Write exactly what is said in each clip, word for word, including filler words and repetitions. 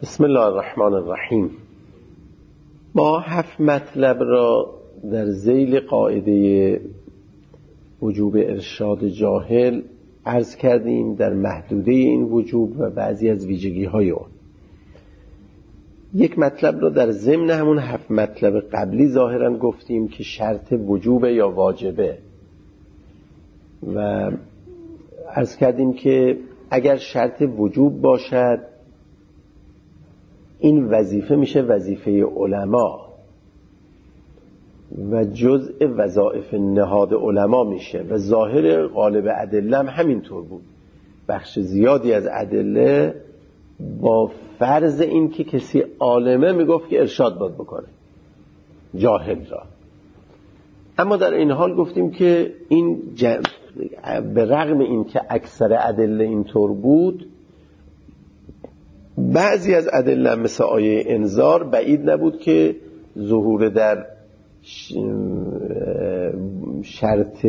بسم الله الرحمن الرحیم. ما هفت مطلب را در ذیل قاعده وجوب ارشاد جاهل عرض کردیم در محدوده این وجوب و بعضی از ویژگی های آن. یک مطلب را در ضمن همون هفت مطلب قبلی ظاهرا گفتیم که شرط وجوب یا واجبه و عرض کردیم که اگر شرط وجوب باشد این وظیفه میشه وظیفه علما و جزء وظایف نهاد علما میشه و ظاهر غالب ادله هم همینطور بود. بخش زیادی از ادله با فرض این که کسی عالمه میگفت که ارشاد باید بکنه جاهل را. اما در این حال گفتیم که این جمع به رغم این که اکثر ادله اینطور بود، بعضی از ادله مثل آیه انذار بعید نبود که ظهور در شرط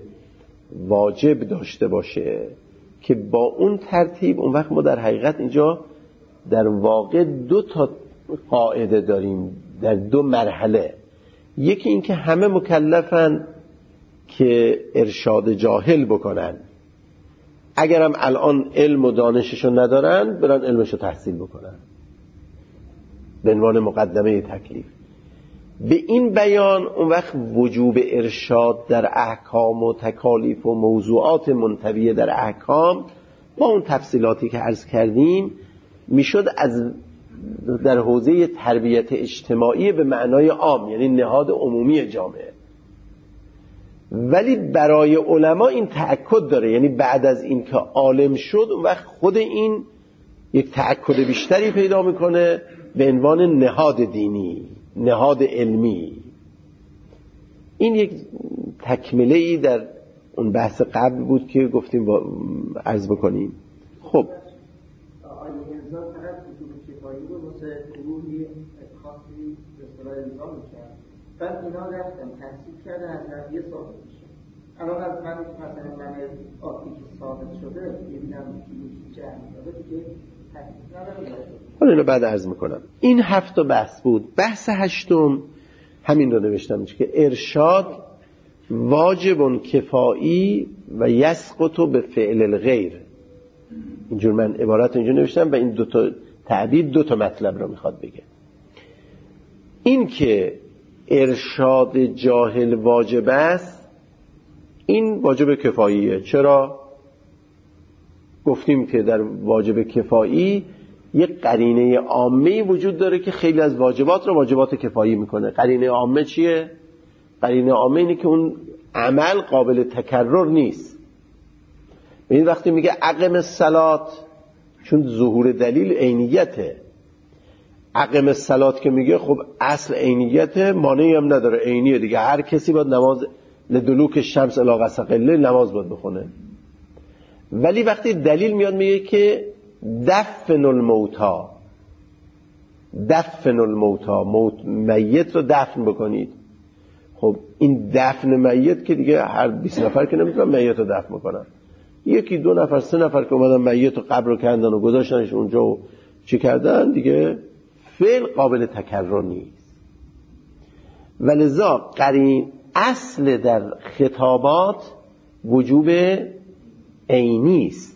واجب داشته باشه که با اون ترتیب اون وقت ما در حقیقت اینجا در واقع دو تا قاعده داریم در دو مرحله. یکی این که همه مکلفن که ارشاد جاهل بکنن، اگرم الان علم و دانششو ندارن برن علمشو تحصیل بکنن به عنوان مقدمه تکلیف. به این بیان اون وقت وجوب ارشاد در احکام و تکالیف و موضوعات منطویه در احکام با اون تفصیلاتی که عرض کردیم میشد از در حوزه تربیت اجتماعی به معنای عام، یعنی نهاد عمومی جامعه. ولی برای علما این تأکد داره، یعنی بعد از این که عالم شد اون وقت خود این یک تأکد بیشتری پیدا میکنه به عنوان نهاد دینی، نهاد علمی. این یک تکمله ای در اون بحث قبل بود که گفتیم عرض بکنیم. خب آیه انذار فقط وجوب کفایی بود واسه گروهی خاصی به اصطلاح الزام می‌کرد. بعد اینا رفتن تحصیل کردن از نبی ثابت میشه. الان از من مثلا من آتی که ثابت شده می‌بینم که جمع داده دیگه تحصیل نداره. حالا اینو بعد عرض میکنم. این هفت تا بحث بود. بحث هشتم همین رو نوشتم که ارشاد واجب کفایی و یسقط به فعل الغیر. اینجور من عبارت اینجا نوشتم و این دو تا تعبیر دو تا مطلب رو میخواد بگه. این که ارشاد جاهل واجب است این واجب کفاییه. چرا؟ گفتیم که در واجب کفایی یک قرینه عامه وجود داره که خیلی از واجبات رو واجبات کفایی میکنه. قرینه عامه چیه؟ قرینه عامه اینه که اون عمل قابل تکرر نیست. این وقتی میگه اقم الصلات، چون ظهور دلیل عینیته. اقم الصلات که میگه خب اصل عینیته، مانعی هم نداره، عینیه دیگه. هر کسی باید نماز لدلوک الشمس الی غسق الليل نماز باید بخونه. ولی وقتی دلیل میاد میگه که دفن الموتا، دفن الموتا، موت میت رو دفن بکنید. خب این دفن میت که دیگه هر بیست نفر که نمیتونن میت رو دفن بکنن. یکی دو نفر سه نفر که اومدن میت رو قبر رو کندن و گذاشتنش اونجا و چی کردن دیگه فعل قابل تکرر نیست. ولذا قرین اصل در خطابات وجوب عینی است،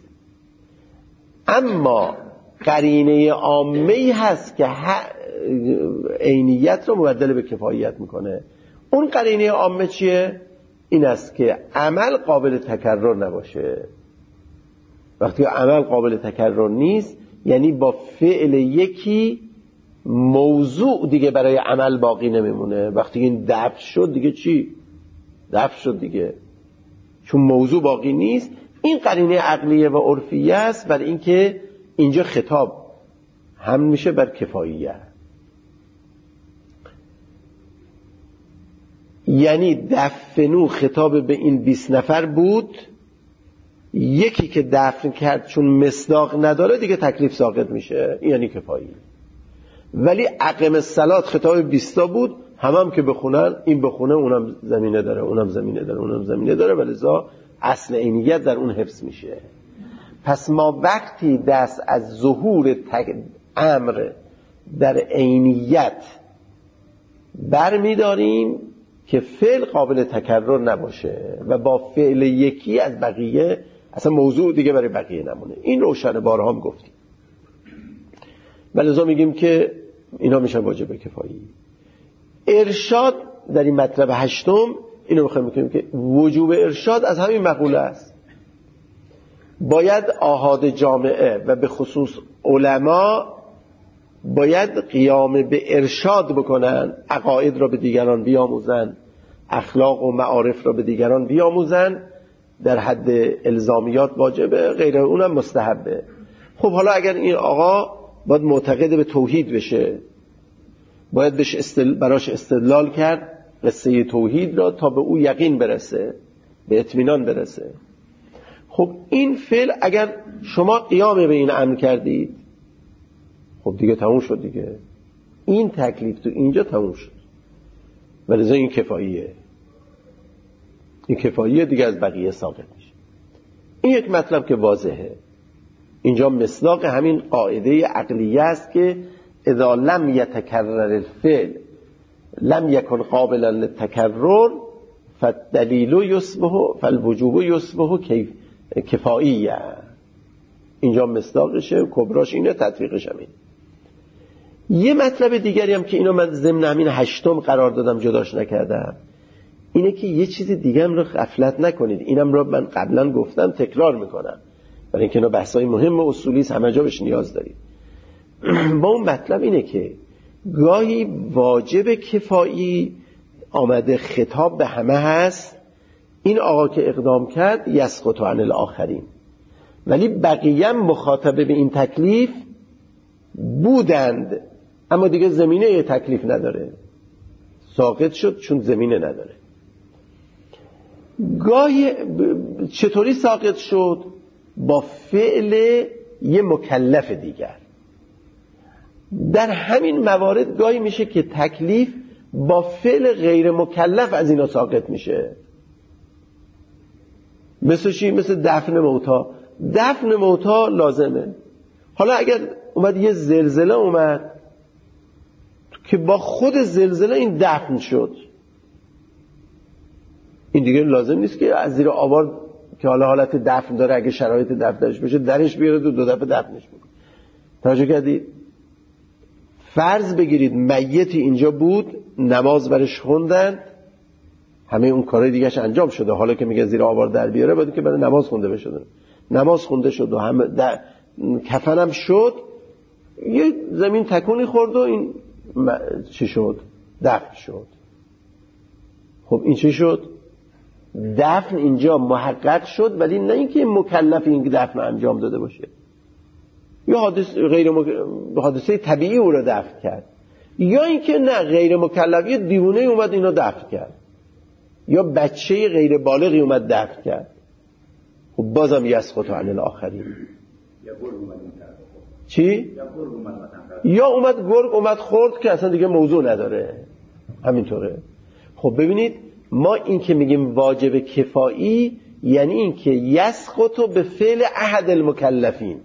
اما قرینه عامه‌ای هست که عینیت رو مبدل به کفاییت میکنه. اون قرینه عامه چیه؟ این است که عمل قابل تکرر نباشه. وقتی عمل قابل تکرر نیست یعنی با فعل یکی موضوع دیگه برای عمل باقی نمیمونه. وقتی این دفع شد دیگه چی؟ دفع شد دیگه، چون موضوع باقی نیست. این قرینه عقلیه و عرفیه است بر اینکه اینجا خطاب هم میشه بر کفاییه. یعنی دفنو خطاب به این بیست نفر بود، یکی که دفن کرد چون مصداق نداره دیگه تکلیف ساقط میشه، یعنی کفایی. ولی اقم الصلات خطاب بیستا بود، هم هم که بخونن، این بخونه اونم زمینه داره، اونم زمینه داره، اونم زمینه داره، ولذا اصل عینیت در اون حفظ میشه. پس ما وقتی دست از ظهور امر در عینیت برمی‌داریم که فعل قابل تکرر نباشه و با فعل یکی از بقیه اصلا موضوع دیگه برای بقیه نمونه. این روشن بارها هم گفتیم. ولذا میگیم که اینا میشن واجب کفایی. ارشاد در این مطلب هشتم اینو میخوایم بگیم که وجوب ارشاد از همین مقوله است. باید آحاد جامعه و به خصوص علما باید قیام به ارشاد بکنن، عقاید را به دیگران بیاموزن، اخلاق و معارف را به دیگران بیاموزن. در حد الزامیات واجبه، غیر اونم مستحبه. خب حالا اگر این آقا باید معتقد به توحید بشه، باید بهش استدل... براش استدلال کرد قصه توحید را تا به او یقین برسه، به اطمینان برسه. خب این فعل اگر شما قیام به این امر کردید، خب دیگه تموم شد دیگه. این تکلیف تو اینجا تموم شد. ولذا این کفاییه. این کفاییه دیگه از بقیه ساقط میشه. این یک مطلب که واضحه. اینجا مصداق همین قاعده عقلیه است که اذا لم یتکرر الفعل لم یکن قابلا للتکرر فالدلیل یصبح فالوجوب یصبح کیف کفاییه. اینجا مصداقشه، کبراش اینه، تطبیقش همین. یه مطلب دیگری هم که اینو من ضمن همین هشتم قرار دادم جداش نکردم، اینه که یه چیز دیگه هم رو غفلت نکنید. اینم رو من قبلا گفتم، تکرار میکنم برای اینکه اینا بحثای مهم و اصولی است، همه جا بهش نیاز دارید. با اون مطلب اینه که گاهی واجب کفایی آمده خطاب به همه هست، این آقا که اقدام کرد یسقط عن الاخرین، ولی بقیه مخاطبه به این تکلیف بودند اما دیگه زمینه تکلیف نداره، ساقط شد چون زمینه نداره. گاهی چطوری ساقط شد؟ با فعل یه مکلف دیگر. در همین موارد گاهی میشه که تکلیف با فعل غیر مکلف از اینا ساقط میشه. مثل چی؟ مثل دفن موتا. دفن موتا لازمه. حالا اگر اومد یه زلزله اومد که با خود زلزله این دفن شد، این دیگه لازم نیست که از زیر آوار که حالا حالت دفن داره اگه شرایط دفن درش بشه درش بیاره دو, دو دفعه دفنش بکنه. توجه کردید؟ فرض بگیرید میتی اینجا بود، نماز برش خوندن، همه اون کارهای دیگهش انجام شده، حالا که میگه زیر آوار در بیاره باید که برای نماز خونده بشه. نماز خونده شد و هم کفنم شد، یه زمین تکونی خورد و این م... چی شد؟ دفن شد. خب این چی شد؟ دفن اینجا محقق شد، ولی نه اینکه مکلف این دفن انجام داده باشه. یا حادثه غیر مک... حادثه طبیعی او را دفن کرد، یا اینکه نه غیر مکلف یه دیوونه اومد اینو دفن کرد، یا بچه غیر بالغی اومد دفن کرد. خب بازم یسقط عن الاخرین. یا گرگ اومد چی؟ یا گرگ اومد یا اومد گرگ اومد خورد که اصلا دیگه موضوع نداره. همینطوره. خب ببینید ما این که میگیم واجب کفایی یعنی این که یسقط به فعل احد المکلفین.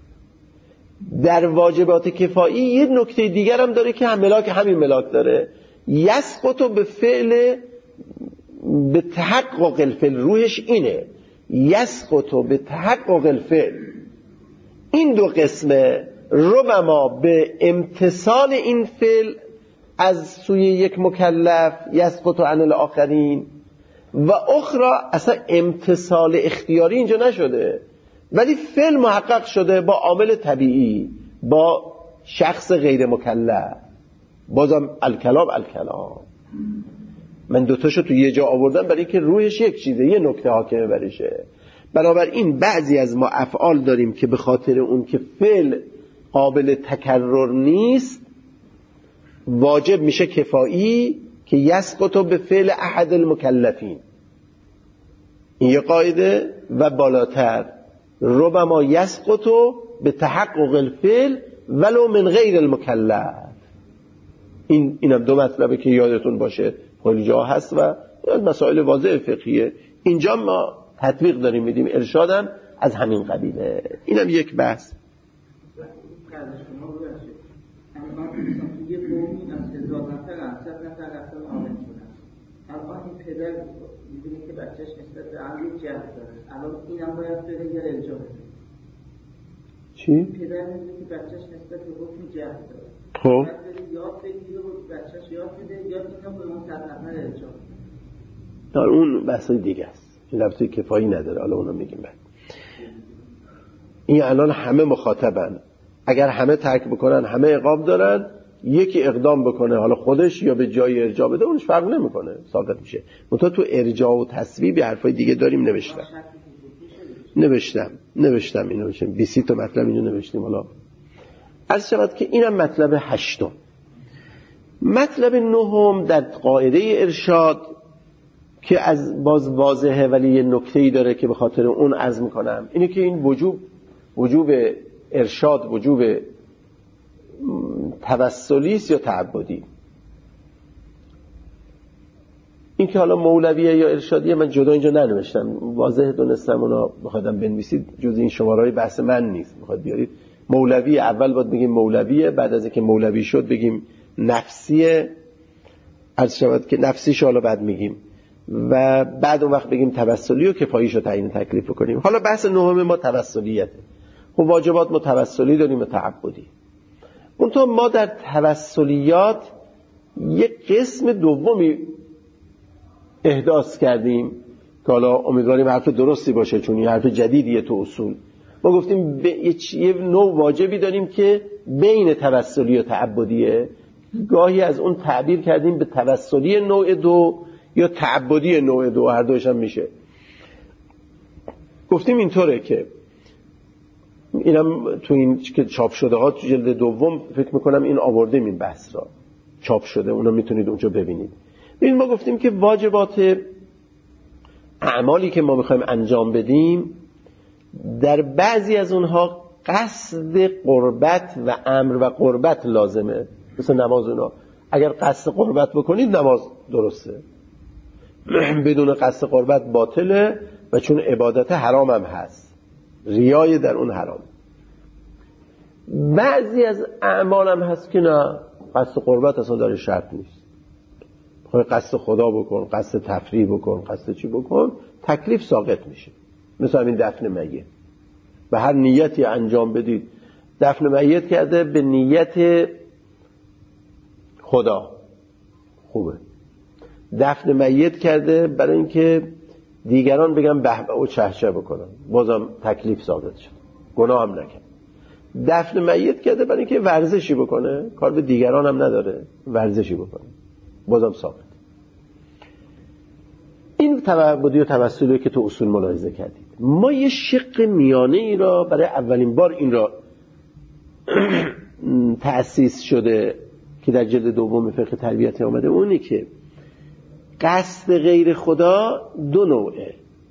در واجبات کفایی یه نکته دیگر هم داره که هم ملاک همین ملاک داره. یسقط به فعل به تحقق الفعل، روحش اینه یسقط به تحقق الفعل. این دو قسمه ربما به امتثال این فعل از سوی یک مکلف یسقط عن الاخرین و اخرى اصلا امتثال اختیاری اینجا نشده، ولی فعل محقق شده با عامل طبیعی، با شخص غیر مکلف. بازم الکلام الکلام من دوتاشو تو یه جا آوردم برای که روحش یک چیزه، یه نکته حاکمه برشه. بنابراین بعضی از ما افعال داریم که به خاطر اون که فعل قابل تکرر نیست واجب میشه کفایی که یسقط به فعل احد المکلفین. این یه قاعده. و بالاتر ربما یسقط به تحقق الفعل ولو من غیر المکلف. این اینم دو مطلبه که یادتون باشه، خیلی جا هست و مسائل واضح فقهیه. اینجا ما تطبیق داریم میدیم، ارشادم از همین قبیله. اینم یک بحث. شما از هزار نفر هم صد نفر رفتن آمن شدن. الان این پدر می‌بینه که بچهش نسبت به هم یک جهت داره. الان این هم باید بره یا ارجاع بده. چی؟ پدر می‌بینه که بچهش نسبت به حکم جهت داره. خب باید بره یاد بگیره و بچهش یاد بده یا اینو به اون صد نفر ارجاع بده. دار اون بحثای دیگه است. این رابطه کفایی نداره. حالا اونو میگیم بعد. این الان همه مخاطبن. اگر همه ترک بکنن همه عقاب دارن، یکی اقدام بکنه حالا خودش یا به جای ارجاع بده اونش فرق نمیکنه، ساقط میشه. منتها تو ارجاع و تصویب حرفای دیگه داریم. نوشتم نوشتم نوشتم اینو بشیم بیست تا مطلب اینو نوشتیم. حالا عرض شود که اینم مطلب هشتم. مطلب نهم در قاعده ارشاد که از باز واضحه ولی یه نکته‌ای داره که به خاطر اون عرض میکنم، اینه که این وجوب وجوب ارشاد وجوب توسلی است یا تعبدی. این که حالا مولویه یا ارشادیه من جدا اینجا ننوشتم، واضح دونستم اونا بخوادم بنویسید جز این شماره‌های بحث من نیست. بخواد بیارید مولوی اول باید بگیم مولویه، بعد از اینکه مولوی شد بگیم نفسیه، عرض شود که نفسیش حالا بعد میگیم و بعد اون وقت بگیم توسلی و کفاییشو تعیین تکلیف کنیم. حالا بحث نهم ما توسلیته. خب واجبات ما توسلی داریم و تعبدی. اونطور ما در توسلیات یک قسم دومی احداث کردیم که حالا امیدواریم حرف درستی باشه چون این حرف جدیدیه تو اصول. ما گفتیم یه نوع واجبی داریم که بین توسلی و تعبدیه، گاهی از اون تعبیر کردیم به توسلی نوع دو یا تعبدی نوع دو، هر دوش هم میشه. گفتیم اینطوره که اینم تو این که چاپ شده ها تو جلد دوم فکر میکنم این آوردیم این بحث را چاپ شده، اونا میتونید اونجا ببینید. ببین ما گفتیم که واجبات اعمالی که ما میخوایم انجام بدیم در بعضی از اونها قصد قربت و امر و قربت لازمه. مثل نماز اونا اگر قصد قربت بکنید نماز درسته، بدون قصد قربت باطله و چون عبادت حرام هم هست، ریای در اون حرام. بعضی از اعمال هم هست که نه قصد قربت اصلا داره شرط نیست، بخوای قصد خدا بکن، قصد تفریح بکن، قصد چی بکن، تکلیف ساقط میشه. مثل همین دفن میت، به هر نیتی انجام بدید. دفن میت کرده به نیت خدا خوبه، دفن میت کرده برای اینکه دیگران بگن به به و چه چه بکنن، بازم تکلیف ساقط شد، گناه هم نکرد. دفن میت کرده برای اینکه ورزشی بکنه، کار به دیگران هم نداره، ورزشی بکنه، بازم ساقط. این تعبدی و توسلی که تو اصول ملاحظه کردید. ما یه شق میانه ای را برای اولین بار این را تأسیس شده که در جلد دوم فقه تربیتی آمده، اونی که قصد غیر خدا دو نوعه،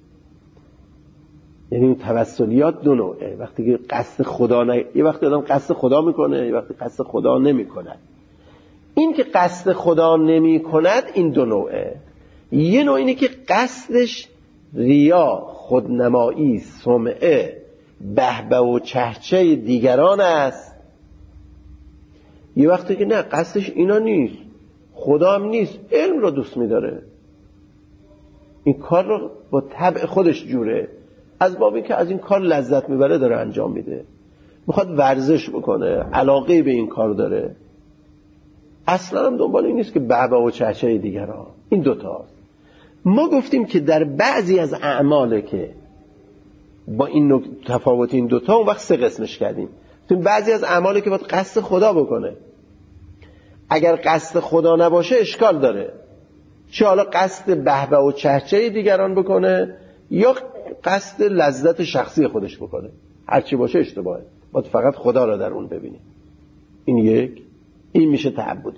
یعنی توسلیات دو نوعه. وقتی که قصد خدا نه، یه وقتی آدم قصد خدا میکنه، یه وقتی قصد خدا نمیکنه. این که قصد خدا نمیکند این دو نوعه. یه نوع اینه که قصدش ریا، خودنمایی، سمعه، بهبه و چهچه دیگران است. یه وقتی که نه قصدش اینا نیست، خدا هم نیست، علم رو دوست می‌داره، این کار رو با طبع خودش جوره، از بابی که از این کار لذت میبره داره انجام میده، میخواد ورزش بکنه، علاقه به این کار داره، اصلا هم دنبال این نیست که بهبه و چهچه دیگران. این دوتاست. ما گفتیم که در بعضی از اعماله که با این تفاوت این دوتا اون وقت سه قسمش کردیم. تو بعضی از اعماله که باید قصد خدا بکنه، اگر قصد خدا نباشه اشکال داره، چه حالا قصد بهبه و چهچه دیگران بکنه یا قصد لذت شخصی خودش بکنه، هرچی باشه اشتباهه، باید فقط خدا را در اون ببینیم. این یک، این میشه تعبدی.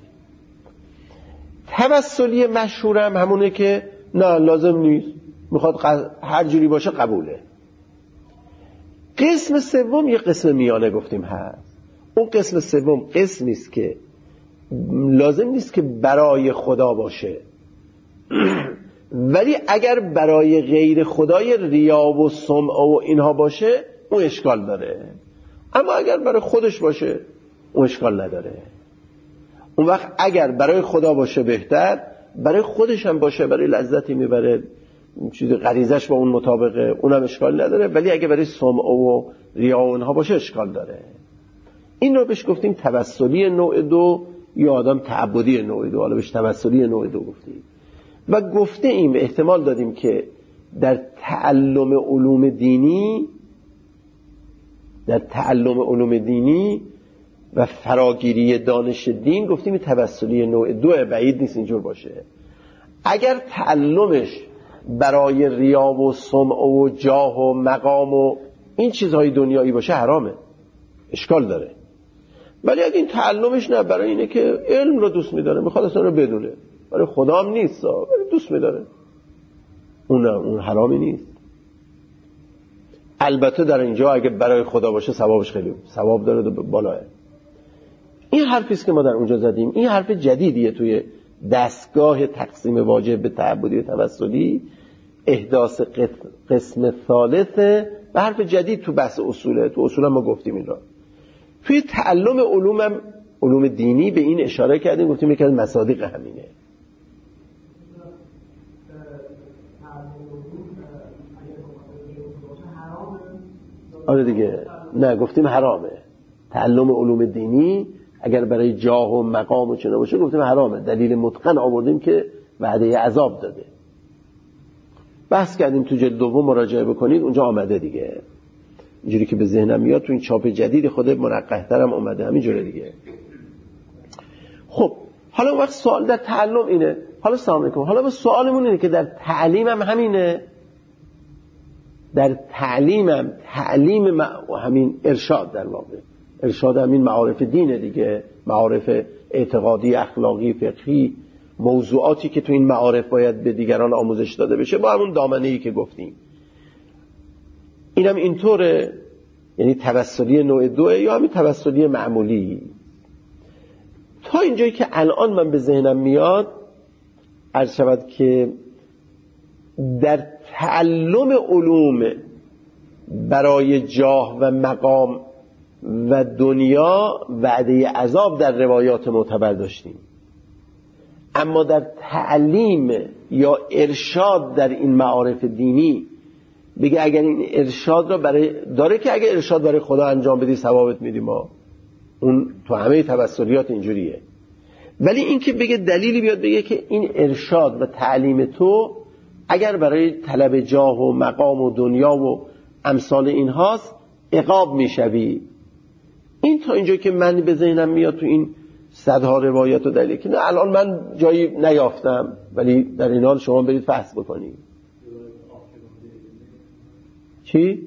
توسلی مشهورم همونه که نه لازم نیست، میخواد هر جوری باشه قبوله. قسم سوم یه قسم میانه گفتیم هست. اون قسم سوم قسمی است که لازم نیست که برای خدا باشه، ولی اگر برای غیر خدای ریا و سمع و اینها باشه اون اشکال داره، اما اگر برای خودش باشه اون اشکال نداره. اون وقت اگر برای خدا باشه بهتر، برای خودش هم باشه، برای لذتی میبره، چیز غریزش با اون مطابقه، اونم اشکال نداره. ولی اگه برای سمع و ریا و اونها باشه اشکال داره. این رو بهش گفتیم توسلی نوع دو یا آدم تعبدی نوع دو. حالا بهش توسلی نوع دو گفتیم و گفته ایم احتمال دادیم که در تعلم علوم دینی در تعلم علوم دینی و فراگیری دانش دین گفتیم توسلی نوع دو، بعید نیست اینجور باشه. اگر تعلمش برای ریا و سمع و جاه و مقام و این چیزهای دنیایی باشه حرامه، اشکال داره. ولی اگه این تعلمش نه برای اینه که علم رو دوست می‌داره، میخواد اصلا رو بدونه، برای خدا هم نیست، ولی دوست می‌داره، اون اون حرامی نیست. البته در اینجا اگه برای خدا باشه ثوابش خیلی ثواب داره و بالاه. این حرفی است که ما در اونجا زدیم. این حرف جدیدیه توی دستگاه تقسیم واجب به تعبدی و توسلی، احداث قسم ثالثه و حرف جدید تو بحث اصوله. تو اصول هم ما گفتیم این را. توی تعلم علوم هم، علوم دینی، به این اشاره کردیم، گفتیم یکی از مصادیق همینه. آره دیگه، نه گفتیم حرامه. تعلم علوم دینی اگر برای جاه و مقام و چنه باشه گفتیم حرامه. دلیل متقن آوردیم که وعده عذاب داده. بحث کردیم تو جلد دوم مراجعه بکنید، اونجا آمده دیگه. اینجوری که به ذهنم میاد تو این چاپ جدید خود منقح‌تر هم اومده همینجوره دیگه. خب حالا وقت سوال در تعلم اینه. حالا سلام علیکم. حالا ما سوالمون اینه که در تعلیم هم همینه. در تعلیم هم تعلیم م... همین ارشاد، در واقع ارشاد همین معارف دینه دیگه، معارف اعتقادی، اخلاقی، فقهی، موضوعاتی که تو این معارف باید به دیگران آموزش داده بشه با همون دامنه‌ای که گفتیم. اینم اینطوره، یعنی توسلی نوع دوه یا همین توسلی معمولی. تا اینجایی که الان من به ذهنم میاد عرض شود که در تعلم علوم برای جاه و مقام و دنیا وعده عذاب در روایات معتبر داشتیم، اما در تعلیم یا ارشاد در این معارف دینی بگه اگر این ارشاد را برای داره که اگر ارشاد برای خدا انجام بدی ثوابت میدیم، ما اون تو همه توسلیات اینجوریه. ولی این که بگه دلیلی بیاد بگه که این ارشاد و تعلیم تو اگر برای طلب جاه و مقام و دنیا و امثال این هاست عقاب میشوی، این تا اینجا که من به ذهنم میاد تو این صدها روایت و دلیلی که نه الان من جایی نیافتم، ولی در این حال شما برید فحص بکنید. چی؟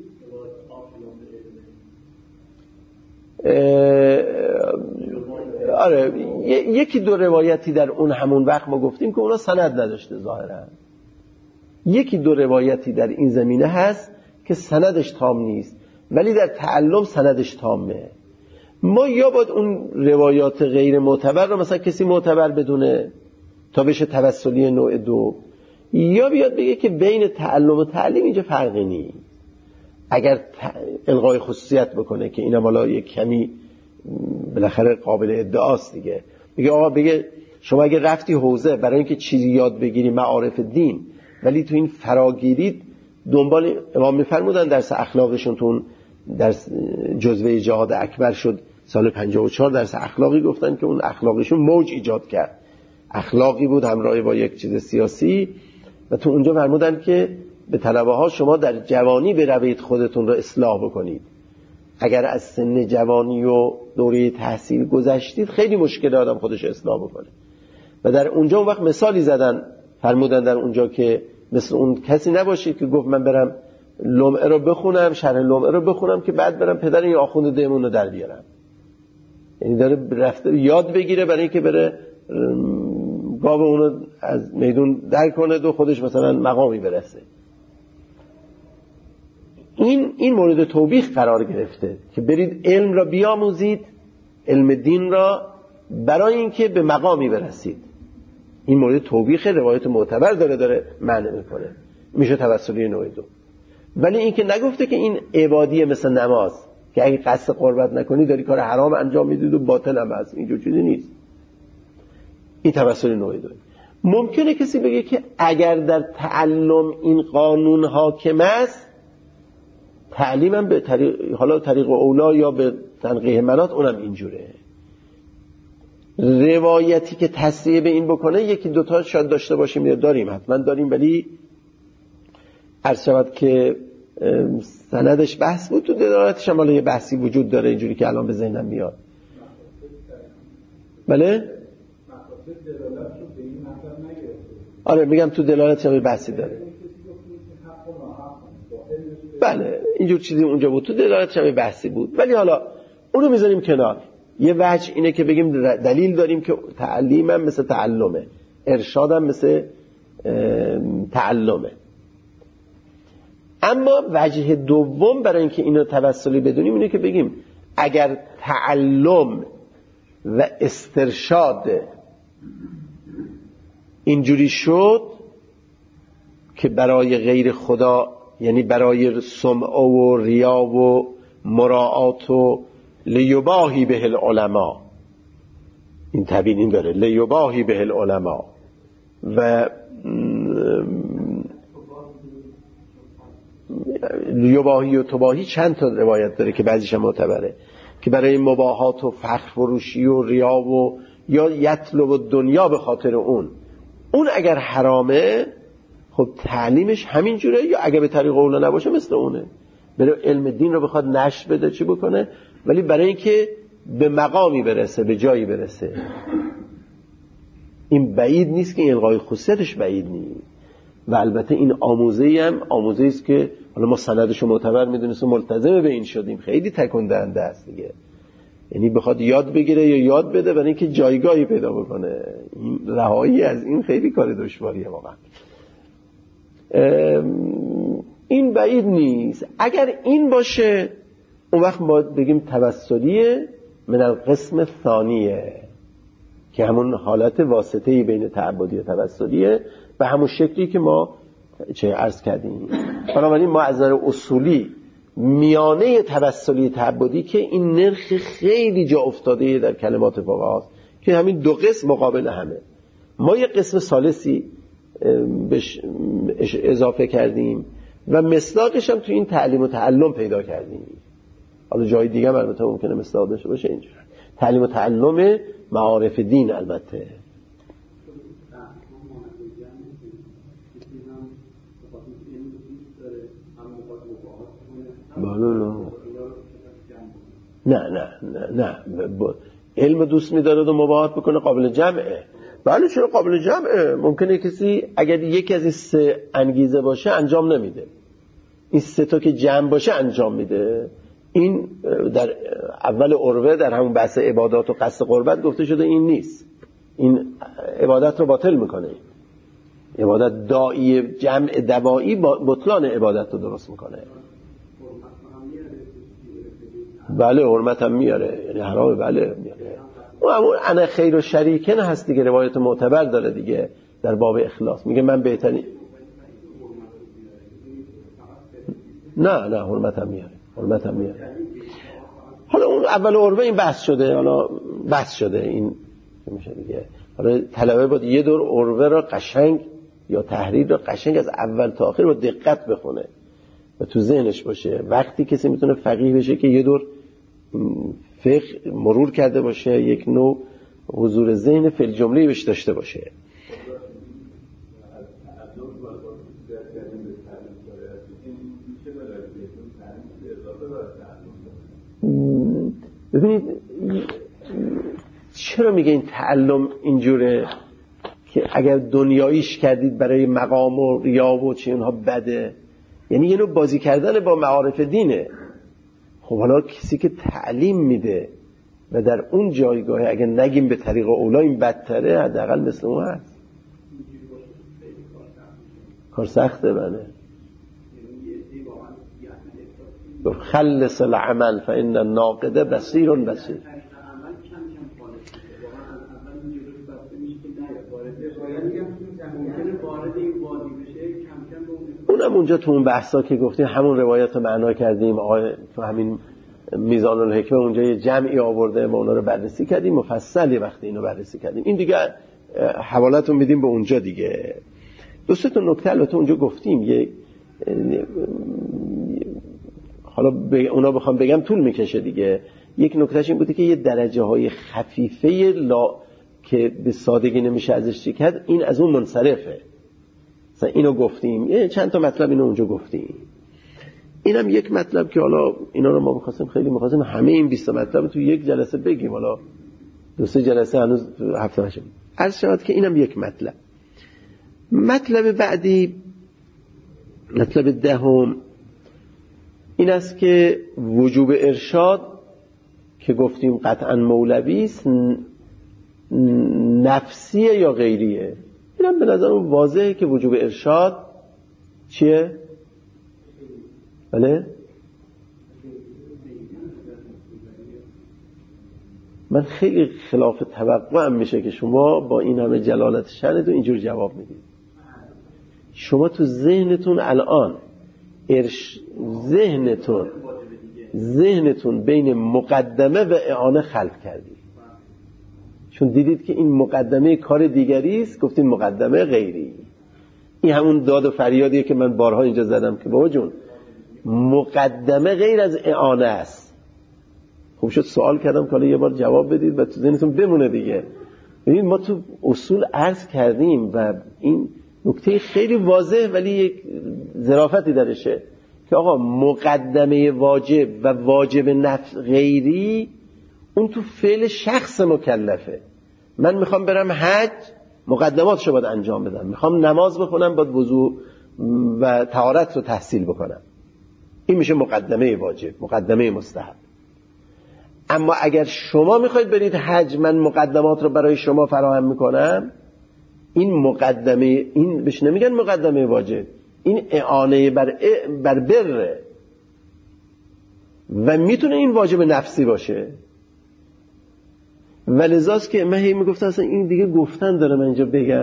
آره یکی دو روایتی در اون همون وقت ما گفتیم که اونا سند نداشته ظاهرا. یکی دو روایتی در این زمینه هست که سندش تام نیست، ولی در تعلم سندش تامه. ما یا باید اون روایات غیر معتبر رو مثلا کسی معتبر بدونه تا بشه توسلی نوع دو، یا بیاد بگه که بین تعلم و تعلیم اینجا فرقی نیست. اگر الغای خصوصیت بکنه که اینم حالا یک کمی بالاخره قابل ادعاست دیگه، بگه آقا بگه شما اگه رفتی حوزه برای اینکه چیزی یاد بگیری معارف دین، ولی تو این فراگیری دنبال امام میفرمودن درس اخلاقشون، تو درس جزوه جهاد اکبر شد سال پنجاه و چهار، درس اخلاقی گفتن که اون اخلاقشون موج ایجاد کرد، اخلاقی بود همراه با یک چیز سیاسی، و تو اونجا فرمودن که به طلبه ها شما در جوانی بروید خودتون رو اصلاح بکنید، اگر از سن جوانی و دوره تحصیل گذشتید خیلی مشکل آدم خودش اصلاح بکنه. و در اونجا اون وقت مثالی زدن، فرمودن در اونجا که مثل اون کسی نباشید که گفت من برم لمعه رو بخونم، شرح لمعه رو بخونم که بعد برم پدر این آخوند دهمون رو در بیارم. یعنی داره رفته یاد بگیره برای اینکه بره گاو اونو از میدون در کنه و خودش مثلا مقامی برسه. این این مورد توبیخ قرار گرفته که برید علم را بیاموزید، علم دین را، برای اینکه به مقامی برسید. این مورد توبیخ، روایت معتبر داره داره معنی میکنه، میشه توسلی نوع دو. ولی این که نگفته که این عبادیه مثل نماز که اگه قصد قربت نکنی داری کار حرام انجام میدید و باطل هم هست، اینجور چیزی نیست. این توسلی نوع دوم. ممکنه کسی بگه که اگر در تعلم این قانون حاکم است، تعلیمم به طریق حالا طریق اولا یا به تنقیح منات اونم اینجوره. روایتی که تصریح به این بکنه یکی دوتا شاید داشته باشیم یا داریم، حتما داریم، ولی عرض شود که سندش بحث بود، تو دلالتش هم حالا یه بحثی وجود داره اینجوری که الان به ذهنم میاد. بله؟ آره میگم تو دلالتش هم یه بحثی داره. بله اینجور چیزی اونجا بود، تو دلالتش هم یه بحثی بود، ولی حالا اونو میذاریم کنار. یه وجه اینه که بگیم دلیل داریم که تعلیمم مثل تعلمه، ارشادم مثل تعلمه. اما وجه دوم برای اینکه اینو توسلی بدونیم اینه که بگیم اگر تعلم و استرشاد اینجوری شد که برای غیر خدا، یعنی برای سمع و ریا و مراعات و لیباهی به العلماء، این تعبیر این داره، لیباهی به العلماء، و لیباهی و تباهی چند تا روایت داره که بعضیش هم معتبره، که برای مباهات و فخر فروشی و ریا و یا یطلب دنیا به خاطر اون اون اگر حرامه، خب تعلیمش همین جوره، یا اگر به طریق اولا نباشه مثل اونه، برای علم دین رو بخواد نشر بده چی بکنه، ولی برای اینکه به مقامی برسه، به جایی برسه، این بعید نیست که این الغای خصوصیتش بعید نیست. و البته این آموزه‌ای هم آموزه‌ای است که حالا ما سندش رو معتبر می‌دونیم، ملتزم به این شدیم، خیلی تکون دهنده است دیگه، یعنی بخواد یاد بگیره یا یاد بده برای اینکه جایگاهی پیدا بکنه، این رهایی از این خیلی کار دشواریه واقعا. این بعید نیست. اگر این باشه اون وقت ما بگیم توسلیه من القسم ثانیه، که همون حالت واسطه‌ای بین تعبدی و توسلیه، به همون شکلی که ما چه عرض کردیم. بنابراین ما از نظر اصولی میانه توسلی تعبدی که این نرخ خیلی جا افتاده در کلمات فقها که همین دو قسم مقابل همه، ما یه قسم ثالثی بهش اضافه کردیم و مصداقش هم تو این تعلیم و تعلم پیدا کردیم. حالا جای دیگه هم البته ممکنه مصداق داشته باشه، اینجوری تعلیم و تعلم معارف دین. البته نه نه نه نه علم دوست می‌داره و مباهات بکنه قابل جمعه. بله چرا قابل جمعه؟ ممکنه کسی اگر یکی از این سه انگیزه باشه انجام نمیده، این سه تا که جمع باشه انجام میده. این در اول عروه در همون بحث عبادات و قصد قربت گفته شده این نیست، این عبادت رو باطل میکنه. عبادت داعی جمع دوایی بطلان عبادت رو درست میکنه. بله حرمت هم میاره، یعنی حرامه، بله میاره. اون انا خیر و شریکن هست دیگه، روایت معتبر داره دیگه در باب اخلاص، میگه من بهترین. نه نه حرمت هم میاره، حرمت هم میاره. حالا اون اول عروه این بحث شده، حالا بحث شده این میشه دیگه. حالا طلبه باید یه دور عروه را قشنگ یا تحریر را قشنگ از اول تا آخر با دقت بخونه و تو ذهنش باشه. وقتی کسی میتونه فقیه بشه که یه دور فقه مرور کرده باشه، یک نوع حضور ذهن فی الجمله بهش داشته باشه. ببینید چرا میگه این تعلم اینجوره که اگر دنیاییش کردید برای مقام و ریا و چی اونها بده، یعنی یه نوع بازی کردن با معارف دینه. خب حالا کسی که تعلیم میده و در اون جایگاه اگر نگیم به طریق اولا این بدتره، حداقل مثل اون هست. کار سخته. بله خلص العمل فإن الناقد بصیر بصیر. اونم اونجا تو اون بحثا که گفتیم همون روایت رو معنا کردیم، آقای تو همین میزان الحکمه اونجا یه جمعی آورده، ما اونا رو بررسی کردیم مفصلی، وقتی اینو بررسی کردیم این دیگه حوالتون میدیم به اونجا دیگه. دو سه تا نکته البته اونجا گفتیم، یه حالا اونا بخوام بگم طول میکشه دیگه. یک نکتهش این بوده که یه درجه های خفیفه لا که به سادگی نمیشه ازش چی کرد، این از اون منصرفه. مثلا اینو گفتیم، یه چند تا مطلب اینو اونجا گفتیم. اینم یک مطلب که حالا اینا رو ما می‌خواستیم خیلی می‌خواستیم همه این بیست مطلب تو یک جلسه بگیم، حالا دو سه جلسه هنوز هفته نشه. عرض شود که اینم یک مطلب. مطلب بعدی، مطلب دهم، این است که وجوب ارشاد که گفتیم قطعا مولوی است، نفسیه یا غیریه. اینم به نظر من واضحه که وجوب ارشاد چیه؟ بله؟ من خیلی خلاف توقعم میشه که شما با این همه جلالت شأنتون اینجور جواب میدید. شما تو ذهنتون الان ارش... ذهنتون ذهنتون بین مقدمه و اعانه خلق کردید، چون دیدید که این مقدمه کار دیگری است، گفتید مقدمه غیری. این همون داد و فریادیه که من بارها اینجا زدم که بابا جون مقدمه غیر از اعانه است. خوب شد سوال کردم که حالا یه بار جواب بدید و تو ذهنتون بمونه دیگه. ببین ما تو اصول عرض کردیم و این نکته خیلی واضح ولی یک ظرافتی درشه که آقا مقدمه واجب و واجب نفس غیری اون تو فعل شخص مکلفه. من میخوام برم حج، مقدماتشو باید انجام بدم. میخوام نماز بخونم، باید وضو و طهارت رو تحصیل بکنم. این میشه مقدمه واجب، مقدمه مستحب. اما اگر شما میخواید برید حج، من مقدمات رو برای شما فراهم میکنم، این مقدمه، این بهش نمیگن مقدمه واجب، این اعانه بر بر بره و میتونه این واجب نفسی باشه. ولذاست که من هی میگفتم اصلا این دیگه گفتن داره، من اینجا بگم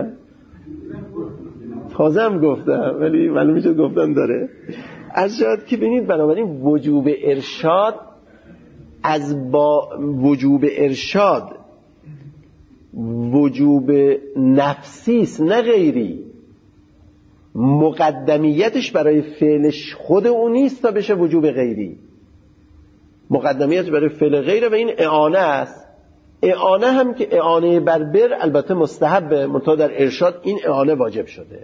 تازه هم گفتم ولی معلوم میشه گفتن داره. از شاید که ببینید بنابراین وجوب ارشاد از با وجوب ارشاد وجوب نفسی است نه غیری. مقدمیتش برای فعلش خود اون نیست تا بشه وجوب غیری، مقدمیتش برای فعل غیره و این اعانه است. اعانه هم که اعانه بر بر البته مستحبه، منتها در ارشاد این اعانه واجب شده.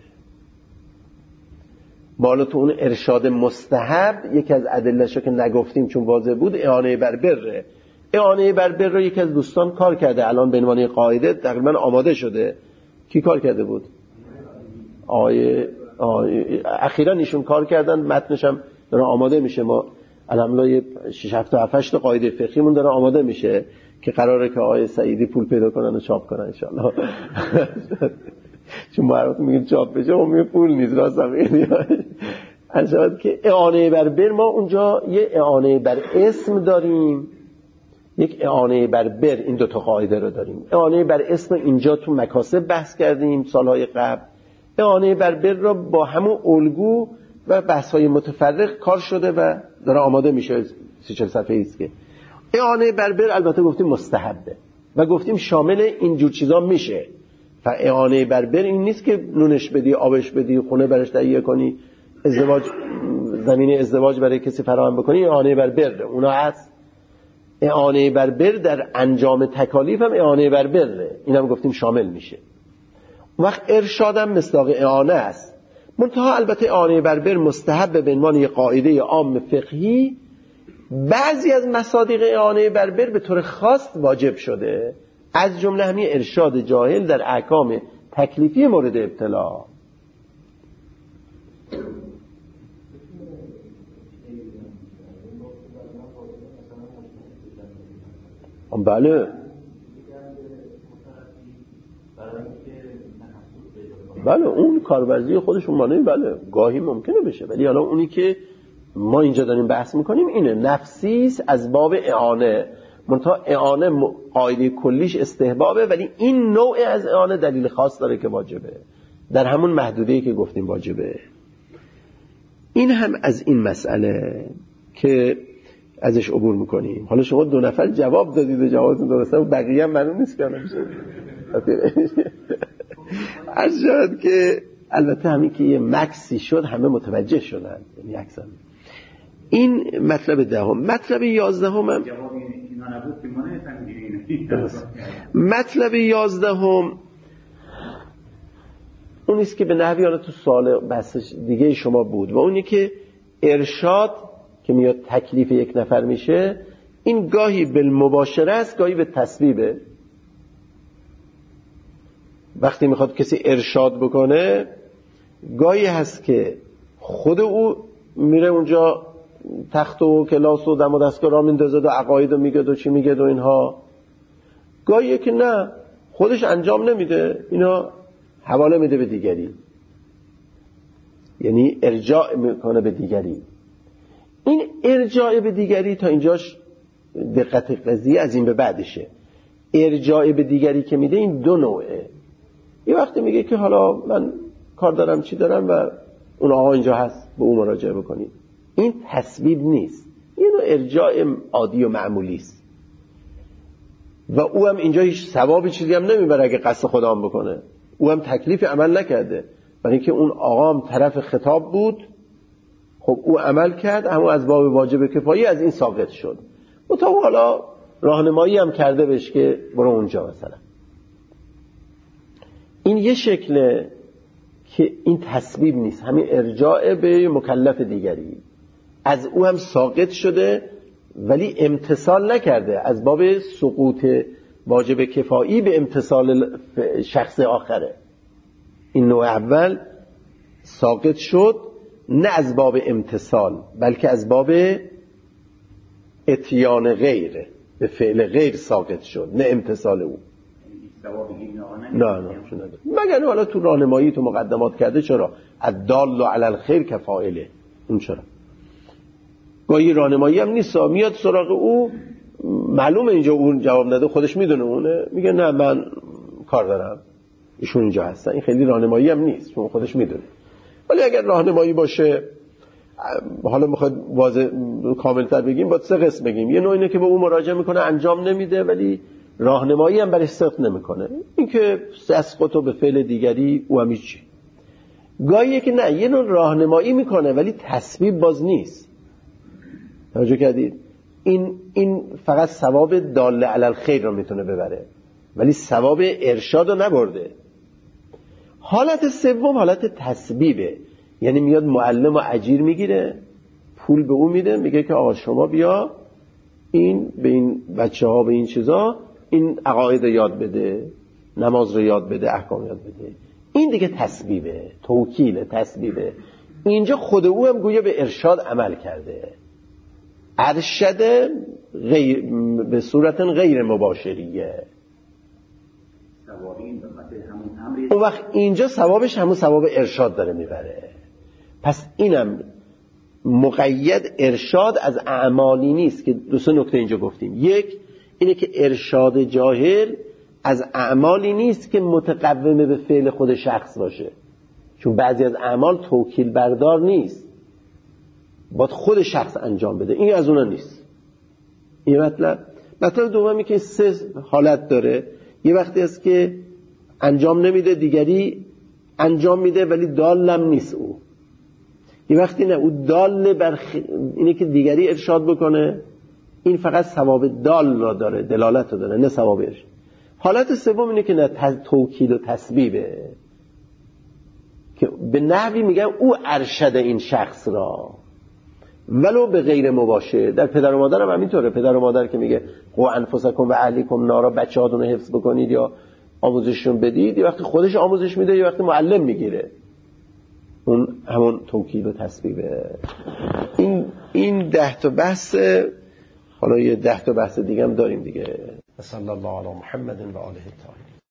بالا تو اون ارشاد مستحب یکی از ادله‌شو که نگفتیم چون واضح بود اعانه بر بره. اعانه بر بر رو یکی از دوستان کار کرده، الان به عنوان قاعده تقریبا آماده شده. کی کار کرده بود؟ آیه اخیراً ایشون کار کردن، متنش هم داره آماده میشه. ما الحمدلله شش هفت هفت هشت قاعده فقهیمون داره آماده میشه که قراره که آقای سعیدی پول پیدا کنن و چاپ کنن ان شاء الله. چون ما البته میگیم چاپ بشه، اون میگه پول نیست، راستم میگه. البته که اعانه بر بر ما اونجا یه اعانه بر اسم داریم، یک اعانه بر بر، این دو تا قاعده رو داریم. اعانه بر اسم اینجا تو مکاسب بحث کردیم سالهای قبل. اعانه بر بر را با همون الگو و بحث‌های متفرق کار شده و داره آماده میشه. سی چهل صفحه‌ای است که اعانه بر بر البته گفتیم مستحبه و گفتیم شامل این جور چیزا میشه. و اعانه بر بر این نیست که نونش بدی، آبش بدی، خونه برش تهیه کنی، ازدواج زمینه ازدواج برای کسی فراهم بکنی. اعانه بر بر اونا هست. اعانه بر بر در انجام تکالیف هم اعانه بر بر، اینم گفتیم شامل میشه. وقت ارشادم مصداق اعانه است. منتها البته اعانه بر بر مستحب به عنوان یک قاعده عام فقهی. بعضی از مصادیق اعانه بر بر به طور خاص واجب شده، از جمله همین ارشاد جاهل در احکام تکلیفی مورد ابتلا. بله بله اون کارورزی خودشون مانعی، بله گاهی ممکنه بشه، ولی حالا اونی که ما اینجا داریم بحث میکنیم اینه نفسیست از باب اعانه. منتها اعانه قاعده کلیش استحبابه، ولی این نوع از اعانه دلیل خاص داره که واجبه، در همون محدوده‌ای که گفتیم واجبه. این هم از این مسئله که ازش عبور میکنیم. حالا شما دو نفر جواب دادید و جوابتون درسته و بقیه هم معلوم نیست که نمیشه. عرض شد که البته همین که یه مکسی شد همه متوجه شدن، یعنی اکثر. این مطلب دهم. مطلب یازدهم هم مطلب یازدهم اون است که به نحوی حالا تو سوال بحث دیگه شما بود و اونی که ارشاد که میاد تکلیف یک نفر میشه، این گاهی بالمباشره است، گاهی به تسبیبه. وقتی میخواد کسی ارشاد بکنه، گاهی هست که خود او میره اونجا تخت و کلاس و دم و دستگاه را میندازه و عقاید رو میگه و چی میگه و اینها. گاهی که نه، خودش انجام نمیده، اینا حواله میده به دیگری، یعنی ارجاع میکنه به دیگری. این ارجاع به دیگری تا اینجاش دقت قضیه، از این به بعدشه. ارجاع به دیگری که میده این دو نوعه. یه وقتی میگه که حالا من کار دارم چی دارم و اون آقا اینجا هست، به اون مراجعه بکنید. این تسبیب نیست، این نوع ارجاع عادی و معمولی است و او هم اینجا هیچ ثوابی چیزی هم نمیبره اگه قصد خدا هم بکنه. او هم تکلیف عمل نکرده، برای اینکه اون آقا هم طرف خطاب بود. خب او عمل کرد، اما از باب واجب کفایی از این ساقط شد. متا حالا راهنمایی هم کرده بهش که برو اونجا مثلا. این یه شکله که این تسبیب نیست، همین ارجاع به مکلف دیگری. از او هم ساقط شده ولی امتثال نکرده، از باب سقوط واجب کفایی به امتثال شخص آخره. این نوع اول ساقط شد، نه از باب امتثال بلکه از باب اتیان غیره، به فعل غیر ساقط شد، نه امتثال او. نه نه مگر حالا تو راهنمایی تو مقدمات کرده. چرا؟ الدال علی الخیر کفاعله. اون چرا گاهی راهنمایی هم نیست، میاد سراغ او، معلومه اینجا اون جواب نده، خودش میدونه اونه، میگه نه من کار دارم، ایشون اینجا هستن. این خیلی راهنمایی هم نیست، چون خودش میدونه. ولی اگر راهنمایی باشه، حالا میخواد واضح کاملتر بگیم، باید سه قسم بگیم. یه نوع اینه که به اون مراجعه میکنه انجام نمیده ولی راهنمایی هم برای صدق نمیکنه، این که سسقطو به فعل دیگری او هم هیچی. گاهیه که نه، یه نوع راهنمایی میکنه ولی تسبیب باز نیست. توجه کردید؟ این این فقط ثواب دال علی الخیر رو میتونه ببره ولی ثواب ارشاد رو نبرده. حالت سوم حالت تسبیبه، یعنی میاد معلم و اجیر میگیره، پول به اون میده، میگه که آقا شما بیا این به این بچه ها به این چیزا این عقاید یاد بده، نماز رو یاد بده، احکام یاد بده. این دیگه تسبیبه، توکیل تسبیبه. اینجا خود او هم گویا به ارشاد عمل کرده، ارشد غیر به صورت غیر مباشریه. اون وقت اینجا ثوابش همون ثواب ارشاد داره میبره. پس اینم مقید ارشاد از اعمالی نیست که دو سه نکته اینجا گفتیم. یک اینه که ارشاد جاهل از اعمالی نیست که متقومه به فعل خود شخص باشه، چون بعضی از اعمال توکیل بردار نیست، باید خود شخص انجام بده. این از اونا نیست. این مطلب مطلب دومی که سه حالت داره. یه وقتی است که انجام نمیده، دیگری انجام میده ولی دالم نیست او. یه وقتی نه، او دال بر خ... اینه که دیگری ارشاد بکنه، این فقط ثواب دال را داره، دلالت را داره، نه ثواب ارشاد. حالت سوم اینه که نه، توکید و تسبیبه، که به نحوی میگن او ارشد این شخص را ولو به غیر مباشر. در پدر و مادر هم همینطوره. پدر و مادر که میگه قو انفسکم و اهلیکم نارا، بچه هاتون رو حفظ بکنید یا آموزششون بدید، یه وقتی خودش آموزش میده، یه وقتی معلم میگیره. اون همون توکید و تسبیبه. این این ده تا بحث. حالا یه ده تا بحث دیگه هم داریم دیگه. صلی الله علی محمد و آله الطاهرین.